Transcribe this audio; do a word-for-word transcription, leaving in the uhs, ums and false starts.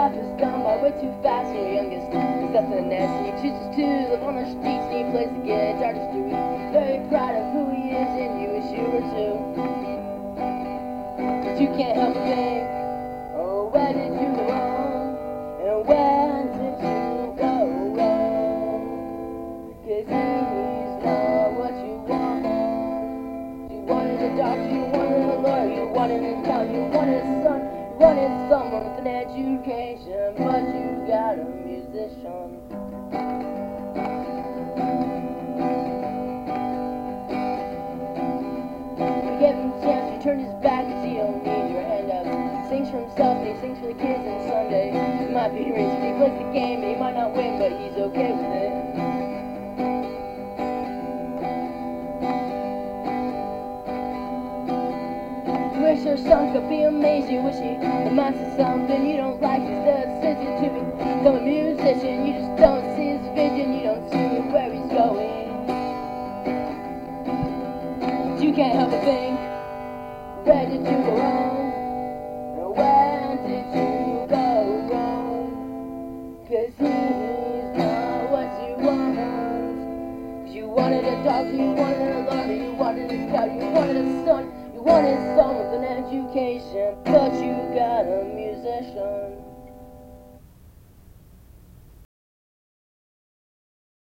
life is gone by way too fast. When you're youngest, there's nothing else. And he chooses to live on the streets and he plays the guitar just to be very proud of who he is, and you wish you were too. But you can't help but think, oh, where did you go wrong? And when did you go wrong? 'Cause he's not what you want. You wanted a doctor, you wanted a lawyer, you wanted a cow, you wanted a son, you wanted someone with an education, but you got a musician. You gave him a chance, you turned his back, cause he don't need your hand up. He sings for himself, and he sings for the kids, and someday he might be rich. He plays the game, and he might not win, but he's okay with it. You wish your son could be amazing, you wish he amounts to something you don't like. His decision to become a musician, you just don't see his vision, you don't see where he's going. But you can't help but think, where did you go wrong? And when did you go wrong? 'Cause he's not what you want. 'Cause you wanted a doctor, you wanted a lawyer, you wanted a cow, you wanted a son, you wanted someone with an education, but you got a musician.